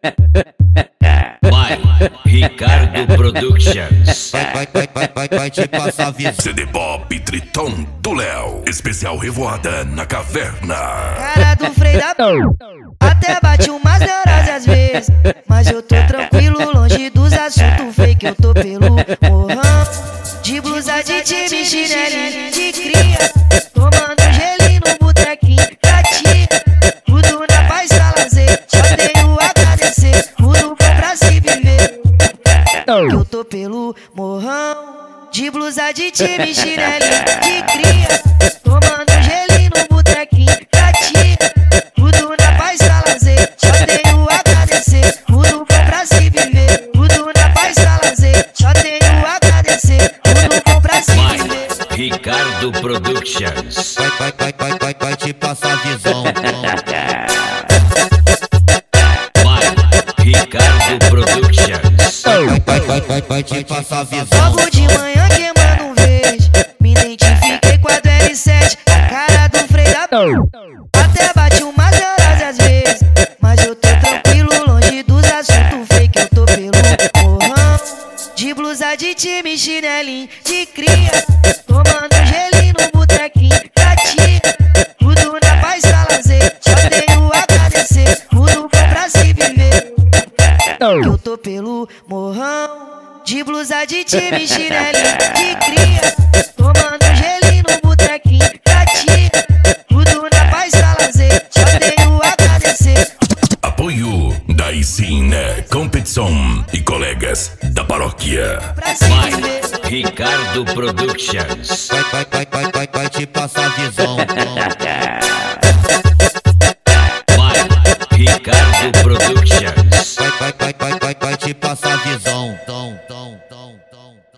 Vai, Ricardo Productions. Vai te passar visão. CD Pop Triton do Léo. Especial Revoada na Caverna. Cara do freio da até bate umas neuroses às vezes, mas eu tô tranquilo, longe dos assuntos fake. Eu tô pelo morrão, de blusa de time, chinelinho de cria, tomando gelinho no botequinho pra tia. Tudo na paz, tá lazer, só tenho a agradecer. Tudo foi pra se viver. Eu tô pelo morrão, de blusa de time, chinelinho de cria, tomando gelinho no botequinho pra tia. Tudo na paz, tá lazer, só tenho a agradecer. Tudo foi pra se viver. Tudo na paz, tá lazer, só tenho a agradecer. Tudo foi pra se viver. Ricardo Productions. Vai te passar visão. Vai, Ricardo Productions. Vai te passar visão. Logo de manhã queimando um verde, me identifiquei com a do L7, a cara do freio da até bate umas neuroses às vezes, mas eu tô tranquilo, longe dos assuntos fake. Eu tô pelo morrão, de blusa de time, chinelinho de cria, tomando gelinho no botequinho pra tia. Tudo na paz, tá lazer, só tenho a agradecer. Tudo foi pra se viver. Eu tô pelo morrão, de blusa de time, chinelinho de cria, tomando gelinho no botequinho pra tia. Tudo na paz, tá lazer, só tenho a agradecer. Apoio da Isina Competição e colegas da paróquia. Pra se Vai, viver. Ricardo Productions. Vai te passar visão. Vai, Ricardo Productions. Vai te passar visão.